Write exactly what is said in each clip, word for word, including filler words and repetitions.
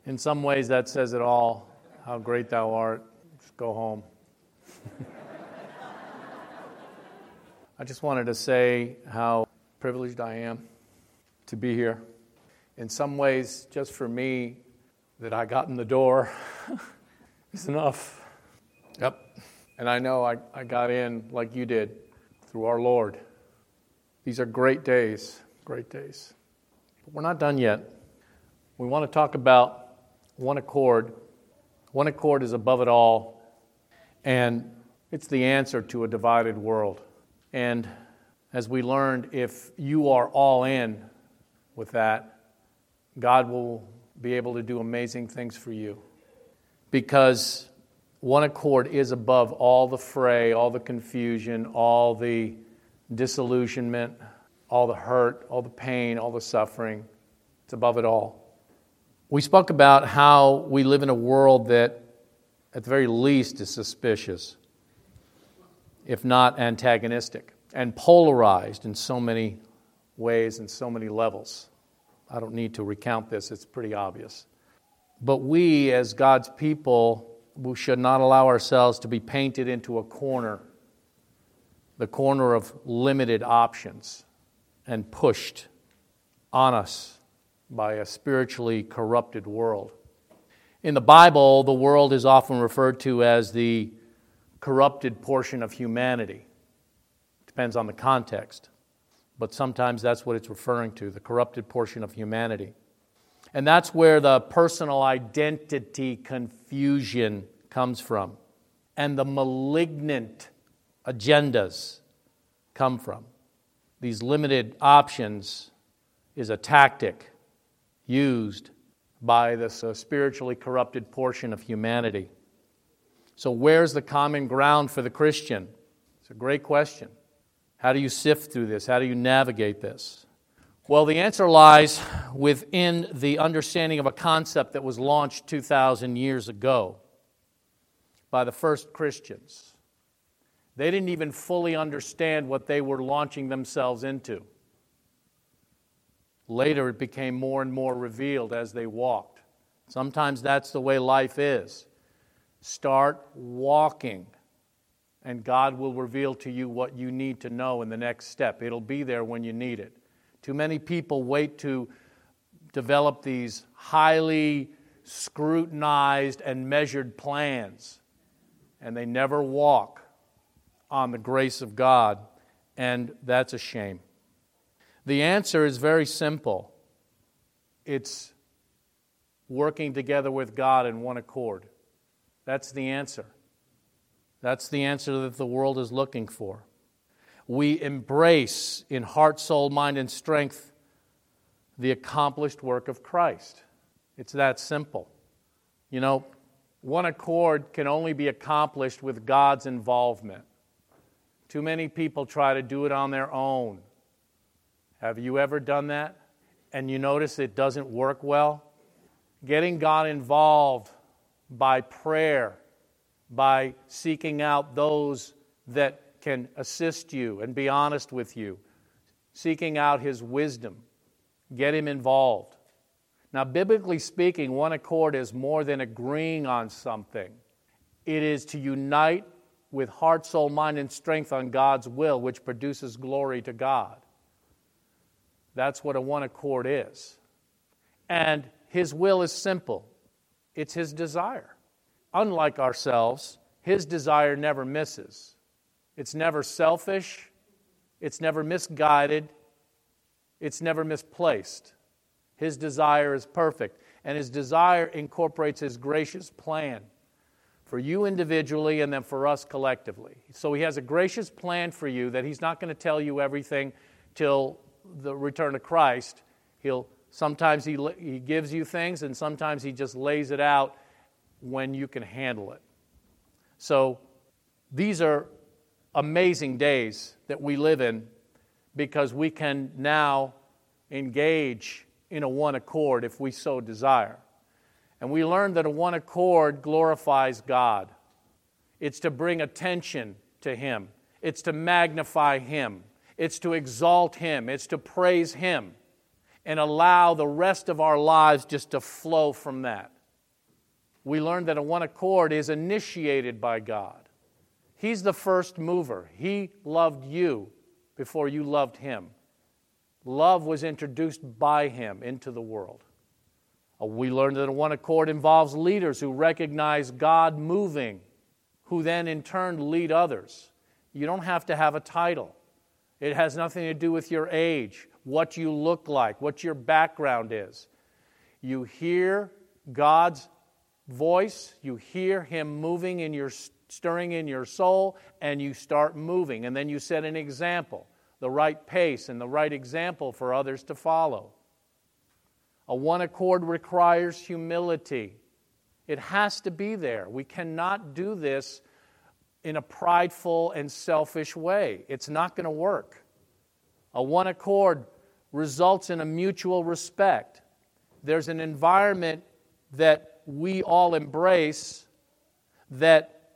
In some ways, that says it all. How great thou art. Just go home. I just wanted to say how privileged I am to be here. In some ways, just for me, that I got in the door is enough. Yep. And I know I, I got in like you did through our Lord. These are great days, great days. But we're not done yet. We want to talk about one accord. One accord is above it all, and it's the answer to a divided world. And as we learned, if you are all in with that, God will be able to do amazing things for you. Because one accord is above all the fray, all the confusion, all the disillusionment, all the hurt, all the pain, all the suffering. It's above it all. We spoke about how we live in a world that, at the very least, is suspicious, if not antagonistic, and polarized in so many ways and so many levels. I don't need to recount this, it's pretty obvious. But we, as God's people, we should not allow ourselves to be painted into a corner, the corner of limited options, and pushed on us by a spiritually corrupted world. In the Bible, the world is often referred to as the corrupted portion of humanity. Depends on the context. But sometimes that's what it's referring to, the corrupted portion of humanity. And that's where the personal identity confusion comes from. And the malignant agendas come from. These limited options is a tactic used by this uh, spiritually corrupted portion of humanity. So where's the common ground for the Christian? It's a great question. How do you sift through this? How do you navigate this? Well, the answer lies within the understanding of a concept that was launched two thousand years ago by the first Christians. They didn't even fully understand what they were launching themselves into. Later, it became more and more revealed as they walked. Sometimes that's the way life is. Start walking, and God will reveal to you what you need to know in the next step. It'll be there when you need it. Too many people wait to develop these highly scrutinized and measured plans, and they never walk on the grace of God, and that's a shame. The answer is very simple. It's working together with God in one accord. That's the answer. That's the answer that the world is looking for. We embrace in heart, soul, mind, and strength the accomplished work of Christ. It's that simple. You know, one accord can only be accomplished with God's involvement. Too many people try to do it on their own. Have you ever done that? And you notice it doesn't work well? Getting God involved by prayer, by seeking out those that can assist you and be honest with you, seeking out His wisdom, get Him involved. Now, biblically speaking, one accord is more than agreeing on something. It is to unite with heart, soul, mind, and strength on God's will, which produces glory to God. That's what a one accord is. And His will is simple. It's His desire. Unlike ourselves, His desire never misses. It's never selfish. It's never misguided. It's never misplaced. His desire is perfect. And His desire incorporates His gracious plan for you individually and then for us collectively. So He has a gracious plan for you that He's not going to tell you everything till the return of Christ. He'll sometimes he, he gives you things, and sometimes He just lays it out when you can handle it. So these are amazing days that we live in because we can now engage in a one accord if we so desire. And we learned that a one accord glorifies God. It's to bring attention to Him. It's to magnify Him. It's to exalt Him. It's to praise Him. and allow the rest of our lives just to flow from that. We learned that a one accord is initiated by God. He's the first mover. He loved you before you loved Him. Love was introduced by Him into the world. We learned that a one accord involves leaders who recognize God moving, who then in turn lead others. You don't have to have a title. It has nothing to do with your age, what you look like, what your background is. You hear God's voice, you hear Him moving in your, stirring in your soul, and you start moving. And then you set an example, the right pace and the right example for others to follow. A one accord requires humility. It has to be there. We cannot do this in a prideful and selfish way. It's not going to work. A one accord results in a mutual respect. There's an environment that we all embrace that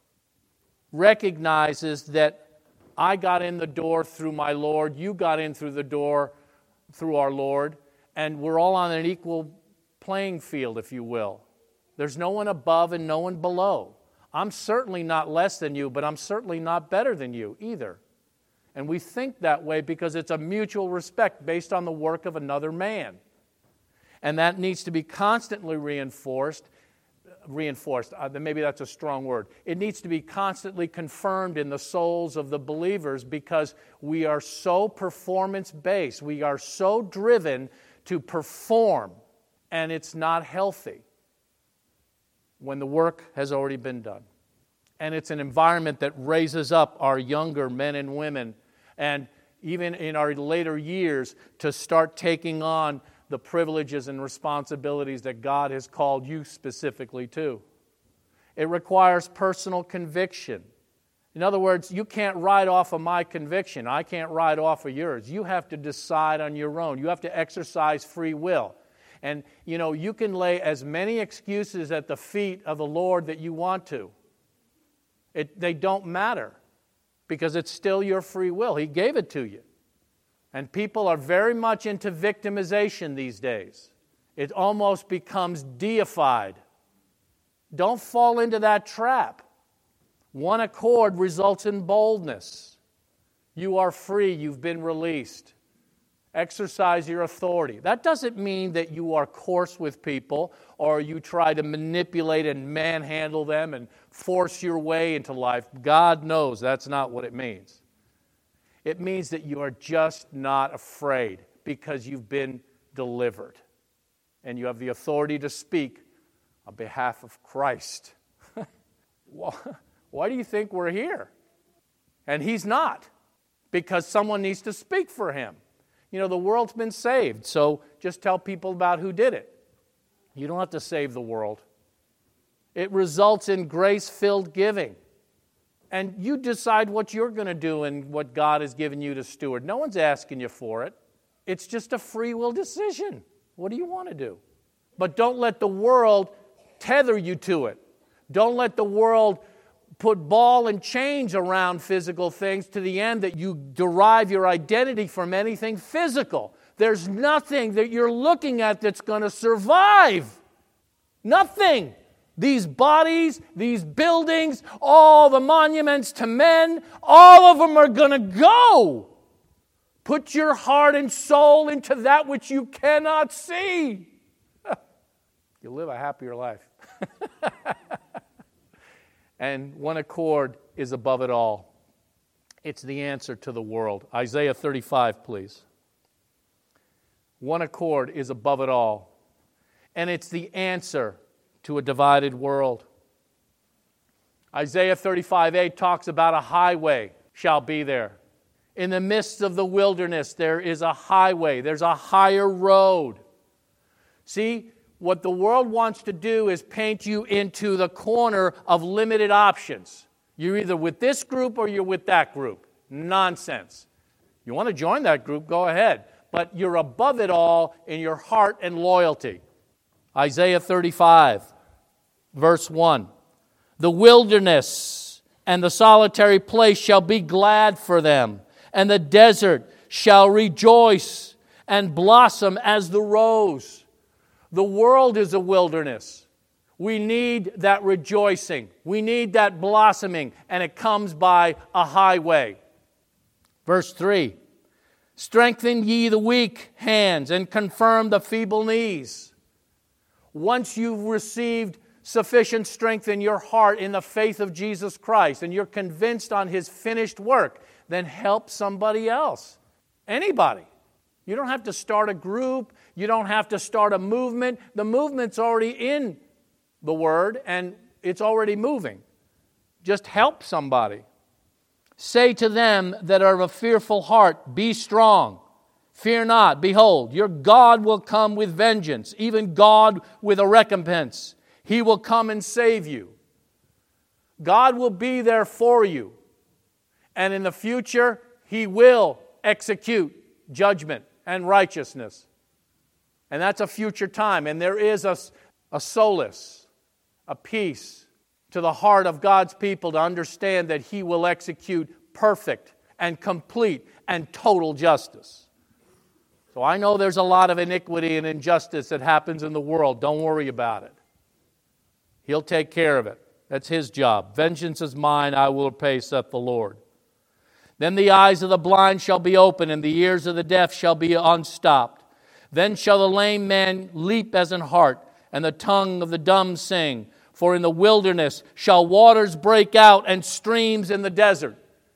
recognizes that I got in the door through my Lord, you got in through the door through our Lord, and we're all on an equal playing field, if you will. There's no one above and no one below. I'm certainly not less than you, but I'm certainly not better than you either. And we think that way because it's a mutual respect based on the work of another man. And that needs to be constantly reinforced. Reinforced, uh, maybe that's a strong word. It needs to be constantly confirmed in the souls of the believers because we are so performance-based. We are so driven to perform, and it's not healthy when the work has already been done. And it's an environment that raises up our younger men and women, and even in our later years, to start taking on the privileges and responsibilities that God has called you specifically to. It requires personal conviction. In other words, you can't ride off of my conviction. I can't ride off of yours. You have to decide on your own. You have to exercise free will. And, you know, you can lay as many excuses at the feet of the Lord that you want to. It, they don't matter because it's still your free will. He gave it to you. And people are very much into victimization these days. It almost becomes deified. Don't fall into that trap. One accord results in boldness. You are free. You've been released. Exercise your authority. That doesn't mean that you are coarse with people or you try to manipulate and manhandle them and force your way into life. God knows that's not what it means. It means that you are just not afraid because you've been delivered. And you have the authority to speak on behalf of Christ. Why do you think we're here? And He's not. Because someone needs to speak for Him. You know, the world's been saved, so just tell people about who did it. You don't have to save the world. It results in grace-filled giving. And you decide what you're going to do and what God has given you to steward. No one's asking you for it. It's just a free will decision. What do you want to do? But don't let the world tether you to it. Don't let the world put ball and chains around physical things to the end that you derive your identity from anything physical. There's nothing that you're looking at that's going to survive. Nothing. These bodies, these buildings, all the monuments to men, all of them are going to go. Put your heart and soul into that which you cannot see. You'll live a happier life. And one accord is above it all. It's the answer to the world. Isaiah thirty-five, please. One accord is above it all. And it's the answer to a divided world. Isaiah thirty-five eight talks about a highway shall be there. In the midst of the wilderness, there is a highway. There's a higher road. See, what the world wants to do is paint you into the corner of limited options. You're either with this group or you're with that group. Nonsense. You want to join that group, go ahead. But you're above it all in your heart and loyalty. Isaiah thirty-five, verse one. The wilderness and the solitary place shall be glad for them, and the desert shall rejoice, and blossom as the rose. The world is a wilderness. We need that rejoicing. We need that blossoming, and it comes by a highway. Verse three, strengthen ye the weak hands and confirm the feeble knees. Once you've received sufficient strength in your heart in the faith of Jesus Christ, and you're convinced on His finished work, then help somebody else. Anybody. You don't have to start a group. You don't have to start a movement. The movement's already in the Word, and it's already moving. Just help somebody. Say to them that are of a fearful heart, be strong. Fear not. Behold, your God will come with vengeance, even God with a recompense. He will come and save you. God will be there for you. And in the future, He will execute judgment and righteousness. And that's a future time. And there is a, a solace, a peace to the heart of God's people to understand that He will execute perfect and complete and total justice. So I know there's a lot of iniquity and injustice that happens in the world. Don't worry about it. He'll take care of it. That's His job. Vengeance is mine, I will repay, saith the Lord. Then the eyes of the blind shall be opened, and the ears of the deaf shall be unstopped. Then shall the lame man leap as an hart, and the tongue of the dumb sing. For in the wilderness shall waters break out, and streams in the desert.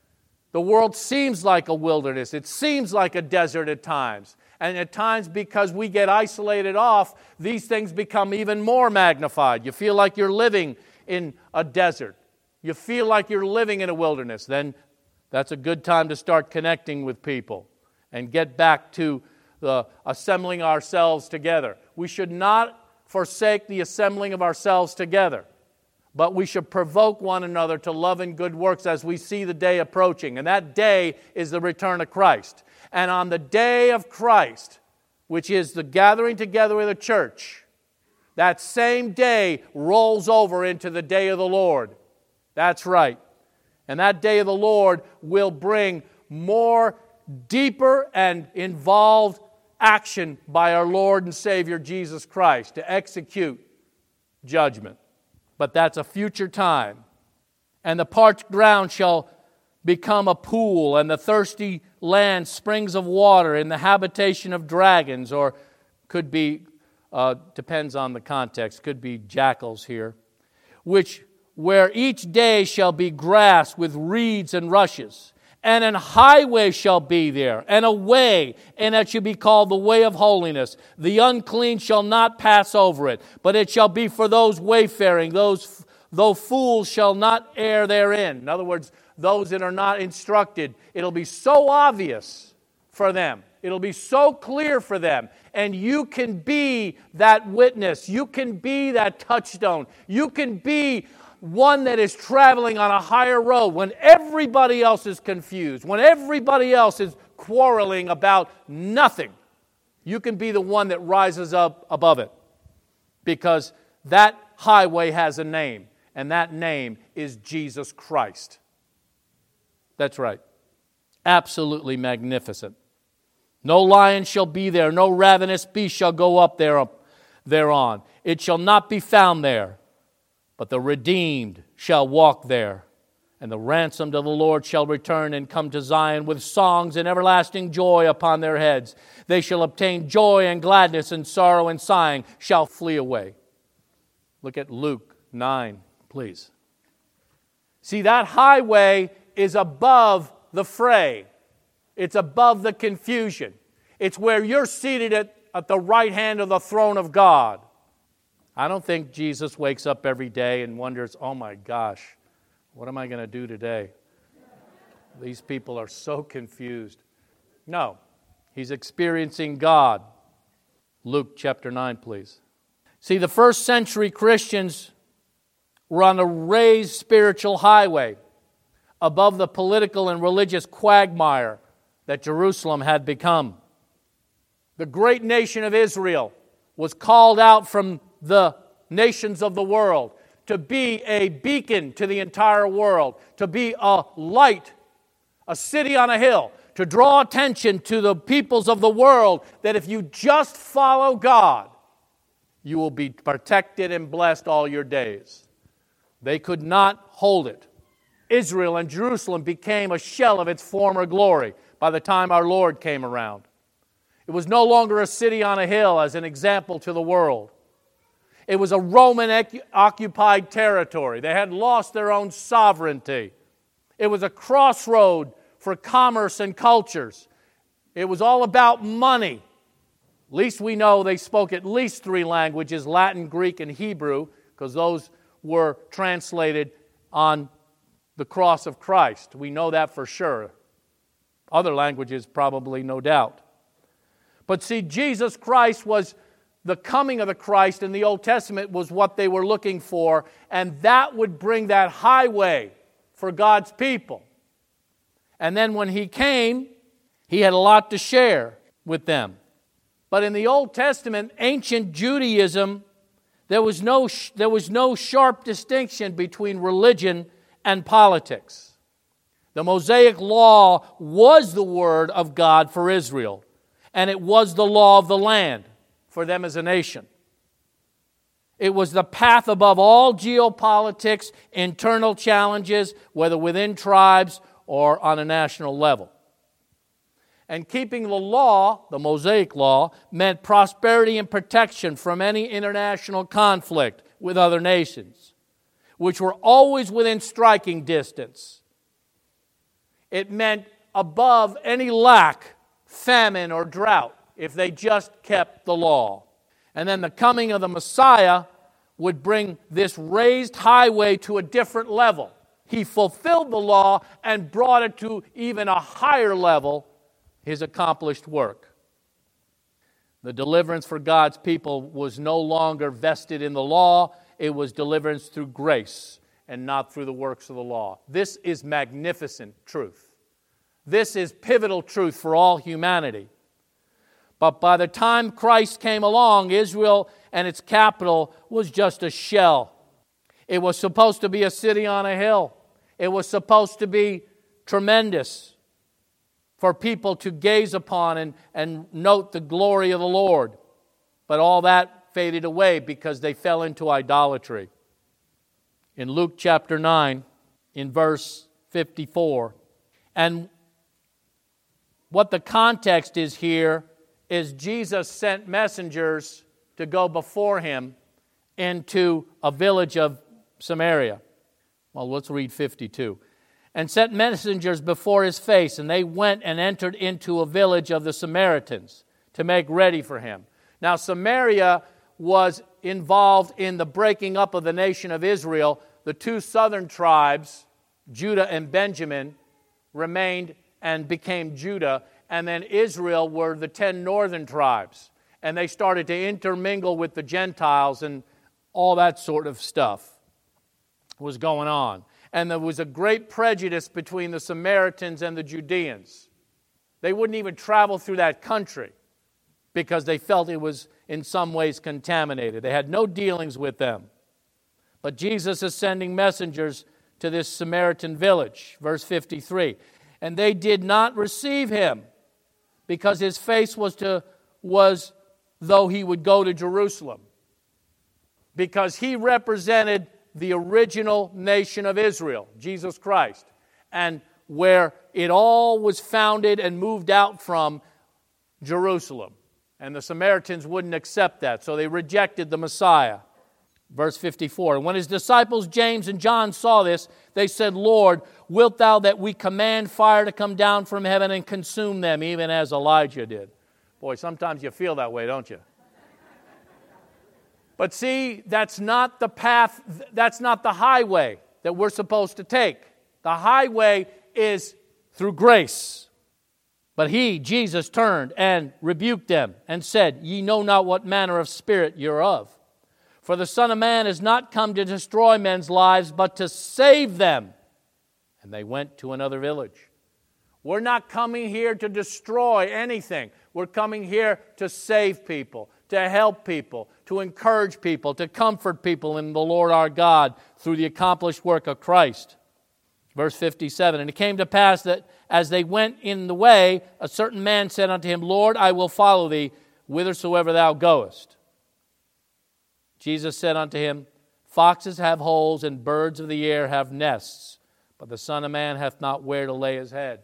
The world seems like a wilderness. It seems like a desert at times. And at times, because we get isolated off, these things become even more magnified. You feel like you're living in a desert. You feel like you're living in a wilderness. Then that's a good time to start connecting with people and get back to the assembling ourselves together. We should not forsake the assembling of ourselves together, but we should provoke one another to love and good works as we see the day approaching. And that day is the return of Christ. And on the day of Christ, which is the gathering together of the church, that same day rolls over into the day of the Lord. That's right. And that day of the Lord will bring more deeper and involved action by our Lord and Savior Jesus Christ to execute judgment. But that's a future time. And the parched ground shall become a pool, and the thirsty land springs of water, in the habitation of dragons, or could be, uh, depends on the context, could be jackals here, which where each day shall be grass with reeds and rushes, and an highway shall be there, and a way, and it shall be called the way of holiness. The unclean shall not pass over it, but it shall be for those wayfaring, those though fools shall not err therein. In other words, those that are not instructed, it'll be so obvious for them. It'll be so clear for them. And you can be that witness. You can be that touchstone. You can be one that is traveling on a higher road when everybody else is confused, when everybody else is quarreling about nothing. You can be the one that rises up above it, because that highway has a name, and that name is Jesus Christ. That's right. Absolutely magnificent. No lion shall be there, no ravenous beast shall go up there, thereon. It shall not be found there, but the redeemed shall walk there. And the ransomed of the Lord shall return and come to Zion with songs and everlasting joy upon their heads. They shall obtain joy and gladness, and sorrow and sighing shall flee away. Look at Luke nine, please. See, that highway is above the fray. It's above the confusion. It's where you're seated at, at the right hand of the throne of God. I don't think Jesus wakes up every day and wonders, oh my gosh, what am I going to do today? These people are so confused. No, He's experiencing God. Luke chapter nine, please. See, the first century Christians were on a raised spiritual highway above the political and religious quagmire that Jerusalem had become. The great nation of Israel was called out from the nations of the world to be a beacon to the entire world, to be a light, a city on a hill, to draw attention to the peoples of the world that if you just follow God, you will be protected and blessed all your days. They could not hold it. Israel and Jerusalem became a shell of its former glory by the time our Lord came around. It was no longer a city on a hill as an example to the world. It was a Roman-occupied territory. They had lost their own sovereignty. It was a crossroad for commerce and cultures. It was all about money. At least we know they spoke at least three languages, Latin, Greek, and Hebrew, because those were translated on the cross of Christ. We know that for sure. Other languages probably, no doubt. But see, Jesus Christ was the coming of the Christ in the Old Testament was what they were looking for, and that would bring that highway for God's people. And then when He came, He had a lot to share with them. But in the Old Testament, ancient Judaism, there was no, there was no sharp distinction between religion and politics. The Mosaic Law was the word of God for Israel, and it was the law of the land for them as a nation. It was the path above all geopolitics, internal challenges, whether within tribes or on a national level. And keeping the law, the Mosaic Law, meant prosperity and protection from any international conflict with other nations, which were always within striking distance. It meant above any lack, famine, or drought, if they just kept the law. And then the coming of the Messiah would bring this raised highway to a different level. He fulfilled the law and brought it to even a higher level, His accomplished work. The deliverance for God's people was no longer vested in the law. It was deliverance through grace and not through the works of the law. This is magnificent truth. This is pivotal truth for all humanity. But by the time Christ came along, Israel and its capital was just a shell. It was supposed to be a city on a hill. It was supposed to be tremendous for people to gaze upon and, and note the glory of the Lord. But all that faded away because they fell into idolatry. In Luke chapter nine, in verse fifty-four, and what the context is here is Jesus sent messengers to go before Him into a village of Samaria. Well, let's read fifty-two. And sent messengers before His face, and they went and entered into a village of the Samaritans to make ready for Him. Now, Samaria was involved in the breaking up of the nation of Israel. The two southern tribes, Judah and Benjamin, remained and became Judah, and then Israel were the ten northern tribes. And they started to intermingle with the Gentiles, and all that sort of stuff was going on. And there was a great prejudice between the Samaritans and the Judeans. They wouldn't even travel through that country because they felt it was in some ways contaminated. They had no dealings with them. But Jesus is sending messengers to this Samaritan village. Verse fifty-three. And they did not receive Him because His face was to was though He would go to Jerusalem. Because He represented the original nation of Israel, Jesus Christ, and where it all was founded and moved out from, Jerusalem. And the Samaritans wouldn't accept that, so they rejected the Messiah. Verse fifty-four, and when His disciples James and John saw this, they said, Lord, wilt Thou that we command fire to come down from heaven and consume them, even as Elijah did? Boy, sometimes you feel that way, don't you? But see, that's not the path, that's not the highway that we're supposed to take. The highway is through grace. But He, Jesus, turned and rebuked them and said, Ye know not what manner of spirit you're of. For the Son of Man is not come to destroy men's lives, but to save them. And they went to another village. We're not coming here to destroy anything. We're coming here to save people, to help people, to encourage people, to comfort people in the Lord our God through the accomplished work of Christ. Verse fifty-seven, and it came to pass that as they went in the way, a certain man said unto him, Lord, I will follow thee whithersoever thou goest. Jesus said unto him, Foxes have holes, and birds of the air have nests, but the Son of Man hath not where to lay his head.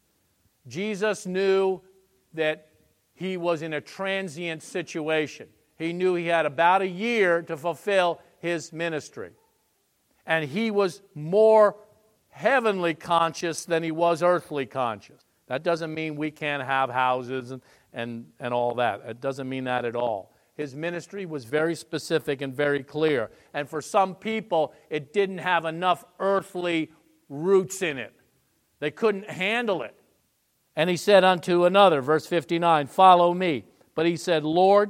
Jesus knew that he was in a transient situation. He knew he had about a year to fulfill his ministry. And he was more heavenly conscious than he was earthly conscious. That doesn't mean we can't have houses and, and, and all that. It doesn't mean that at all. His ministry was very specific and very clear. And for some people, it didn't have enough earthly roots in it. They couldn't handle it. And he said unto another, verse fifty-nine, Follow me. But he said, Lord,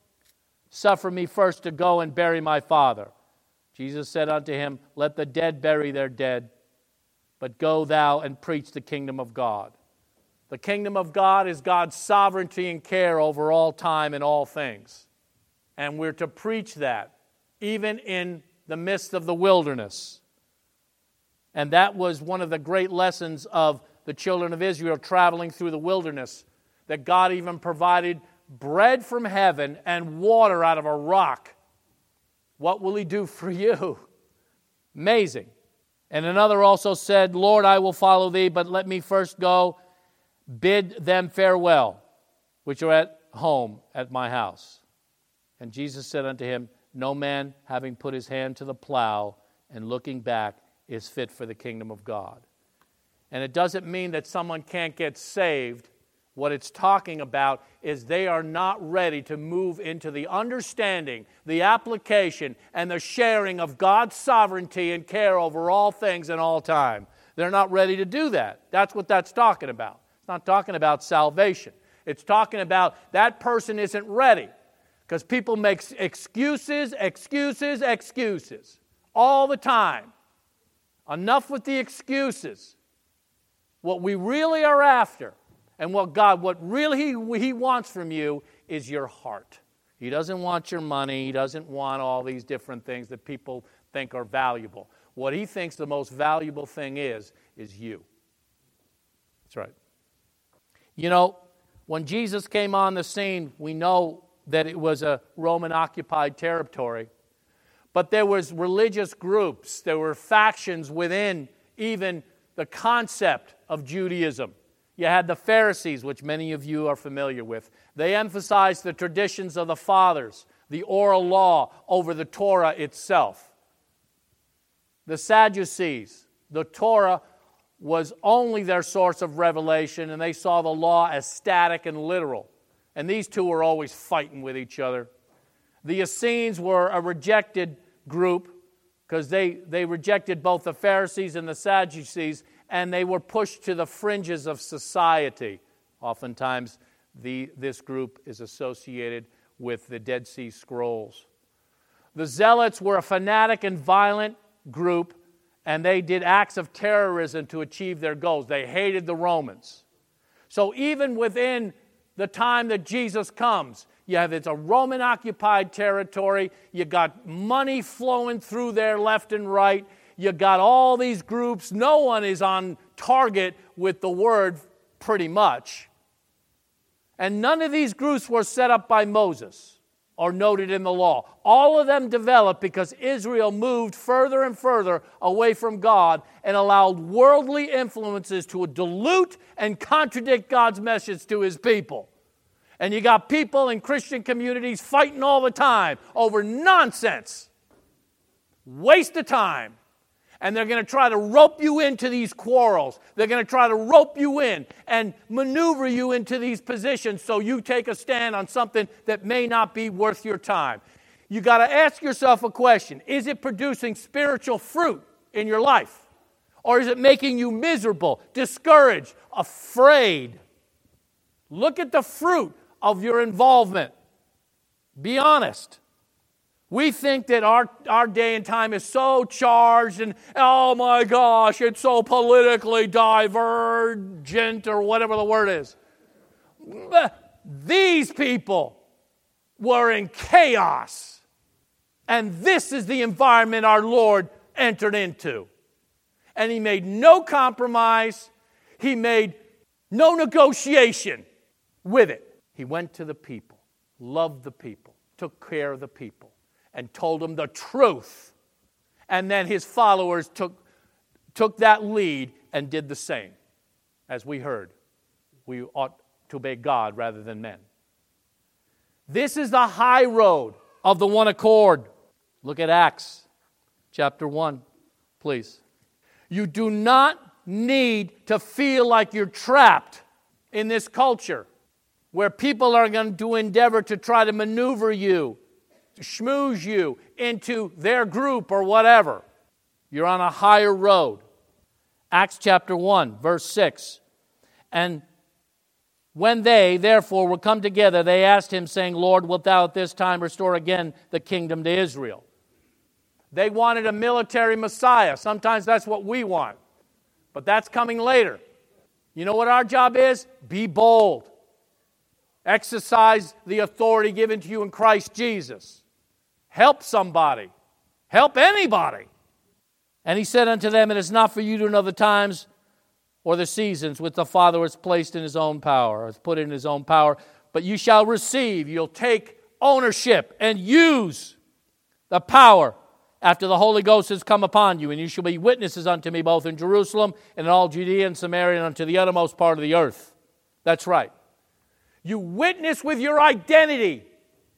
suffer me first to go and bury my father. Jesus said unto him, Let the dead bury their dead, but go thou and preach the kingdom of God. The kingdom of God is God's sovereignty and care over all time and all things. And we're to preach that, even in the midst of the wilderness. And that was one of the great lessons of the children of Israel traveling through the wilderness, that God even provided bread from heaven and water out of a rock. What will He do for you? Amazing. And another also said, Lord, I will follow thee, but let me first go bid them farewell, which are at home at my house. And Jesus said unto him, No man, having put his hand to the plow and looking back, is fit for the kingdom of God. And it doesn't mean that someone can't get saved. What it's talking about is they are not ready to move into the understanding, the application, and the sharing of God's sovereignty and care over all things and all time. They're not ready to do that. That's what that's talking about. It's not talking about salvation. It's talking about that person isn't ready. Because people make excuses, excuses, excuses all the time. Enough with the excuses. What we really are after, and what God, what really he, he wants from you is your heart. He doesn't want your money. He doesn't want all these different things that people think are valuable. What He thinks the most valuable thing is, is you. That's right. You know, when Jesus came on the scene, we know that it was a Roman-occupied territory. But there was religious groups. There were factions within even the concept of Judaism. You had the Pharisees, which many of you are familiar with. They emphasized the traditions of the fathers, the oral law over the Torah itself. The Sadducees, the Torah was only their source of revelation, and they saw the law as static and literal. And these two were always fighting with each other. The Essenes were a rejected group because they, they rejected both the Pharisees and the Sadducees, and they were pushed to the fringes of society. Oftentimes, the, this group is associated with the Dead Sea Scrolls. The Zealots were a fanatic and violent group, and they did acts of terrorism to achieve their goals. They hated the Romans. So even within the time that Jesus comes, you have it's a Roman-occupied territory. You got money flowing through there left and right. You got all these groups. No one is on target with the word pretty much. And none of these groups were set up by Moses or noted in the law. All of them developed because Israel moved further and further away from God and allowed worldly influences to dilute and contradict God's message to His people. And you got people in Christian communities fighting all the time over nonsense. Waste of time. And they're going to try to rope you into these quarrels. They're going to try to rope you in and maneuver you into these positions so you take a stand on something that may not be worth your time. You got to ask yourself a question. Is it producing spiritual fruit in your life? Or is it making you miserable, discouraged, afraid? Look at the fruit of your involvement. Be honest. We think that our, our day and time is so charged and, oh my gosh, it's so politically divergent or whatever the word is. But these people were in chaos. And this is the environment our Lord entered into. And he made no compromise. He made no negotiation with it. He went to the people, loved the people, took care of the people, and told them the truth. And then his followers took, took that lead and did the same. As we heard, we ought to obey God rather than men. This is the high road of the one accord. Look at Acts chapter one, please. You do not need to feel like you're trapped in this culture where people are going to endeavor to try to maneuver you, to schmooze you into their group or whatever. You're on a higher road. Acts chapter one, verse six. And when they, therefore, were come together, they asked him, saying, Lord, wilt thou at this time restore again the kingdom to Israel? They wanted a military Messiah. Sometimes that's what we want. But that's coming later. You know what our job is? Be bold. Exercise the authority given to you in Christ Jesus. Help somebody. Help anybody. And he said unto them, it is not for you to know the times or the seasons which the Father has placed in his own power, has put in his own power, but you shall receive, you'll take ownership and use the power after the Holy Ghost has come upon you, and you shall be witnesses unto me both in Jerusalem and in all Judea and Samaria and unto the uttermost part of the earth. That's right. You witness with your identity.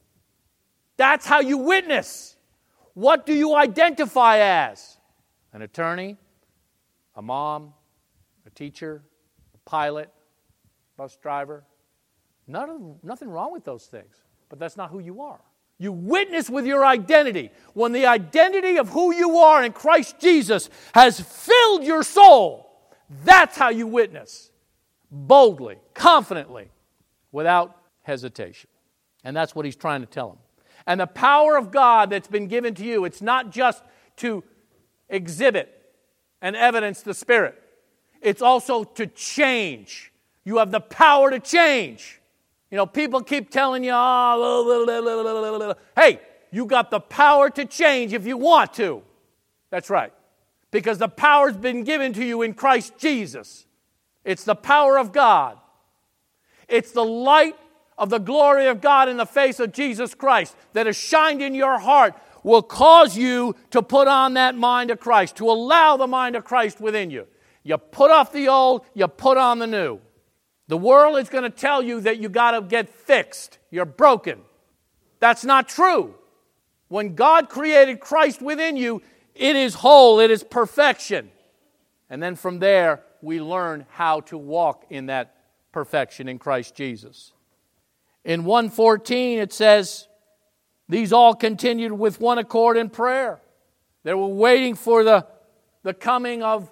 That's how you witness. What do you identify as? An attorney, a mom, a teacher, a pilot, bus driver. None of, nothing wrong with those things, but that's not who you are. You witness with your identity. When the identity of who you are in Christ Jesus has filled your soul, that's how you witness. Boldly, confidently, without hesitation. And that's what he's trying to tell them. And the power of God that's been given to you, it's not just to exhibit and evidence the Spirit. It's also to change. You have the power to change. You know, people keep telling you, oh, blah, blah, blah, blah, blah. Hey, you got the power to change if you want to. That's right. Because the power's been given to you in Christ Jesus. It's the power of God. It's the light of the glory of God in the face of Jesus Christ that has shined in your heart will cause you to put on that mind of Christ, to allow the mind of Christ within you. You put off the old, you put on the new. The world is going to tell you that you got to get fixed. You're broken. That's not true. When God created Christ within you, it is whole, it is perfection. And then from there, we learn how to walk in that perfection in Christ Jesus. In one fourteen, it says, these all continued with one accord in prayer. They were waiting for the, the coming of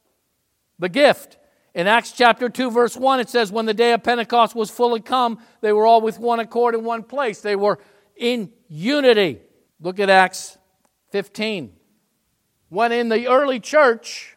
the gift. In Acts chapter two, verse one, it says, when the day of Pentecost was fully come, they were all with one accord in one place. They were in unity. Look at Acts fifteen. When in the early church,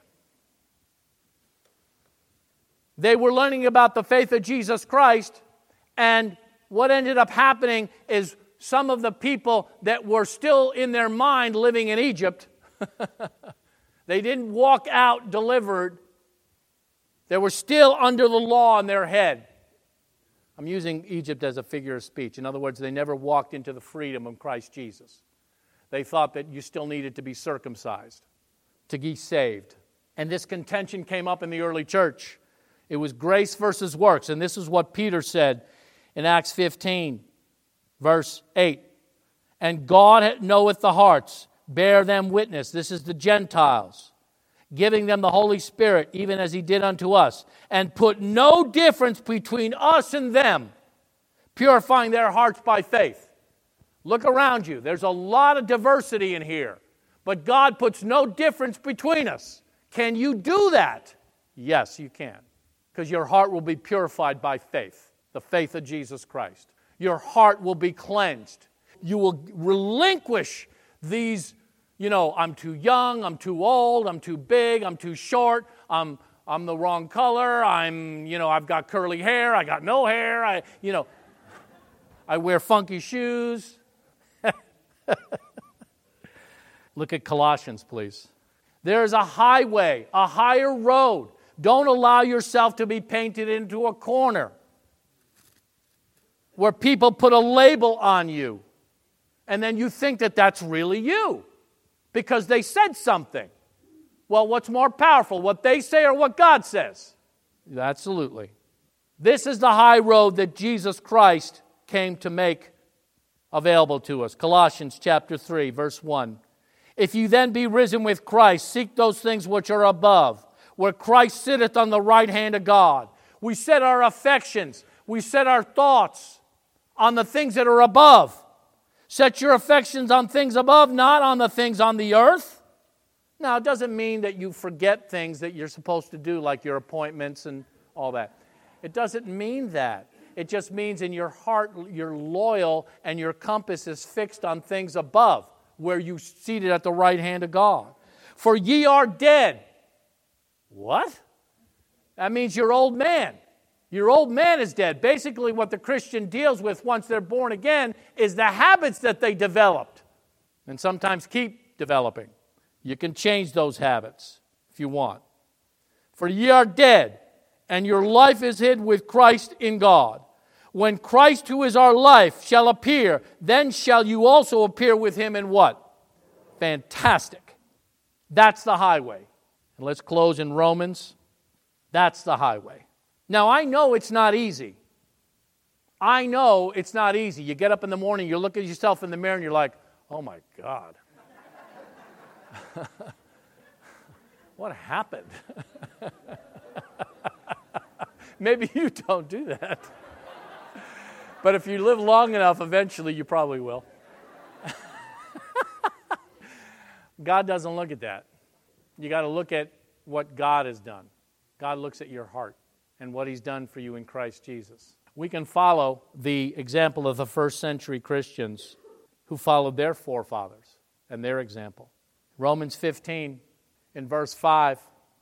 they were learning about the faith of Jesus Christ, and what ended up happening is some of the people that were still in their mind living in Egypt, they didn't walk out delivered. They were still under the law in their head. I'm using Egypt as a figure of speech. In other words, they never walked into the freedom of Christ Jesus. They thought that you still needed to be circumcised to be saved. And this contention came up in the early church. It was grace versus works. And this is what Peter said in Acts fifteen, verse eight. And God knoweth the hearts, bear them witness. This is the Gentiles, giving them the Holy Spirit, even as he did unto us, and put no difference between us and them, purifying their hearts by faith. Look around you. There's a lot of diversity in here, but God puts no difference between us. Can you do that? Yes, you can, because your heart will be purified by faith, the faith of Jesus Christ. Your heart will be cleansed. You will relinquish these, you know, I'm too young, I'm too old, I'm too big, I'm too short, I'm I'm the wrong color, I'm, you know, I've got curly hair, I got no hair, I, you know, I wear funky shoes. Look at Colossians, please. There's a highway, a higher road. Don't allow yourself to be painted into a corner where people put a label on you, and then you think that that's really you because they said something. Well, what's more powerful, what they say or what God says? Absolutely. This is the high road that Jesus Christ came to make available to us. Colossians chapter three, verse one. If you then be risen with Christ, seek those things which are above, where Christ sitteth on the right hand of God. We set our affections, we set our thoughts on the things that are above. Set your affections on things above, not on the things on the earth. Now, it doesn't mean that you forget things that you're supposed to do, like your appointments and all that. It doesn't mean that. It just means in your heart you're loyal and your compass is fixed on things above, where you seated at the right hand of God. For ye are dead. What? That means your old man. Your old man is dead. Basically, what the Christian deals with once they're born again is the habits that they developed and sometimes keep developing. You can change those habits if you want. For ye are dead, and your life is hid with Christ in God. When Christ, who is our life, shall appear, then shall you also appear with him in what? Fantastic. That's the highway. And let's close in Romans. That's the highway. Now, I know it's not easy. I know it's not easy. You get up in the morning, you look at yourself in the mirror, and you're like, oh my God. What happened? Maybe you don't do that. But if you live long enough, eventually you probably will. God doesn't look at that. You got to look at what God has done. God looks at your heart and what he's done for you in Christ Jesus. We can follow the example of the first century Christians who followed their forefathers and their example. Romans fifteen, in verse five,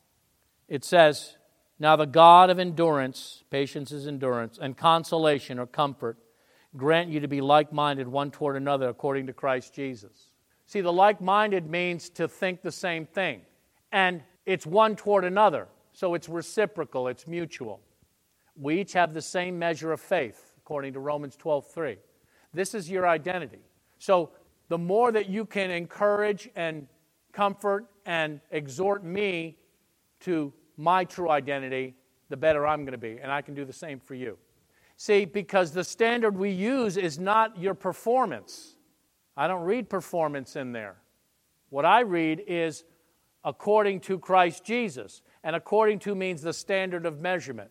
it says, now the God of endurance, patience is endurance, and consolation or comfort, grant you to be like-minded one toward another according to Christ Jesus. See, the like-minded means to think the same thing. And it's one toward another. So it's reciprocal, it's mutual. We each have the same measure of faith, according to Romans twelve three. This is your identity. So the more that you can encourage and comfort and exhort me to my true identity, the better I'm going to be. And I can do the same for you. See, because the standard we use is not your performance. I don't read performance in there. What I read is according to Christ Jesus. And according to means the standard of measurement.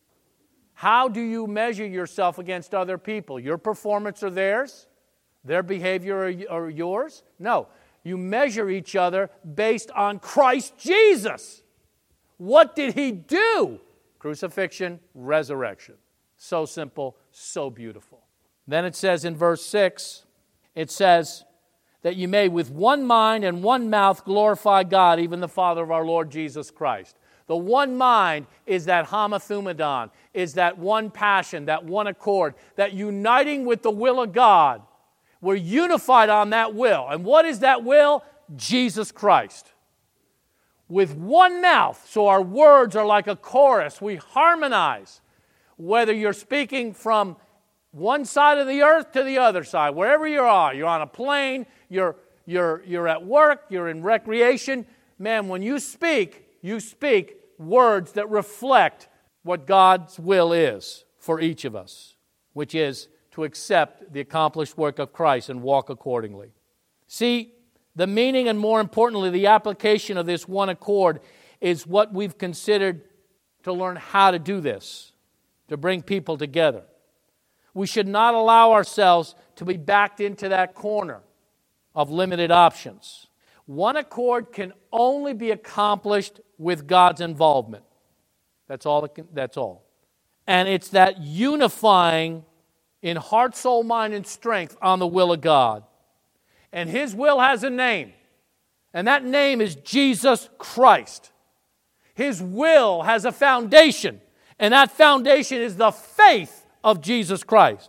How do you measure yourself against other people? Your performance or theirs? Their behavior or yours? No. You measure each other based on Christ Jesus. What did he do? Crucifixion, resurrection. So simple, so beautiful. Then it says in verse six, it says that you may with one mind and one mouth glorify God, even the Father of our Lord Jesus Christ. The one mind is that homothumedon, is that one passion, that one accord, that uniting with the will of God. We're unified on that will. And what is that will? Jesus Christ. With one mouth, so our words are like a chorus. We harmonize. Whether you're speaking from one side of the earth to the other side, wherever you are, you're on a plane, you're, you're, you're at work, you're in recreation. Man, when you speak, you speak words that reflect what God's will is for each of us, which is to accept the accomplished work of Christ and walk accordingly. See, the meaning and more importantly, the application of this one accord is what we've considered to learn how to do this, to bring people together. We should not allow ourselves to be backed into that corner of limited options. One accord can only be accomplished with God's involvement. That's all. It can, that's all. And it's that unifying in heart, soul, mind, and strength on the will of God. And His will has a name. And that name is Jesus Christ. His will has a foundation. And that foundation is the faith of Jesus Christ.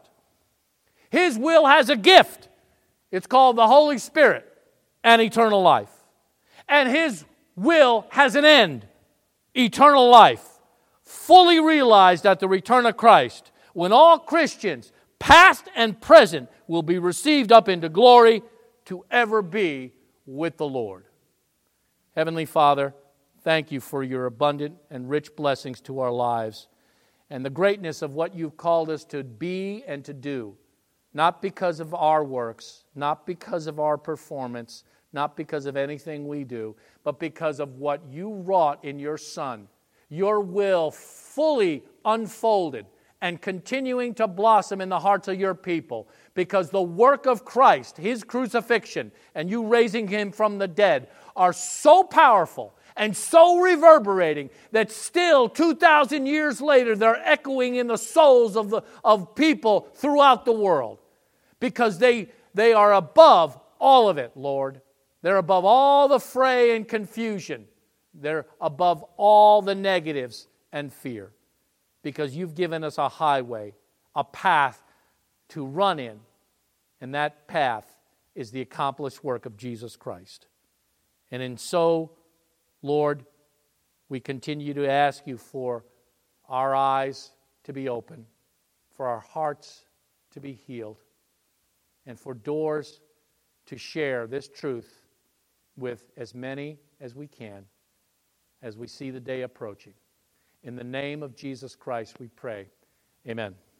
His will has a gift. It's called the Holy Spirit and eternal life. And His will has an end, eternal life, fully realized at the return of Christ, when all Christians, past and present, will be received up into glory to ever be with the Lord. Heavenly Father, thank you for your abundant and rich blessings to our lives and the greatness of what you've called us to be and to do, not because of our works, not because of our performance, not because of anything we do, but because of what you wrought in your Son, your will fully unfolded and continuing to blossom in the hearts of your people, because the work of Christ, His crucifixion, and you raising Him from the dead are so powerful and so reverberating that still two thousand years later they're echoing in the souls of, the, of people throughout the world, because they, they are above all of it, Lord. They're above all the fray and confusion. They're above all the negatives and fear, because you've given us a highway, a path to run in, and that path is the accomplished work of Jesus Christ. And in so, Lord, we continue to ask you for our eyes to be open, for our hearts to be healed, and for doors to share this truth with as many as we can as we see the day approaching. In the name of Jesus Christ we pray. Amen.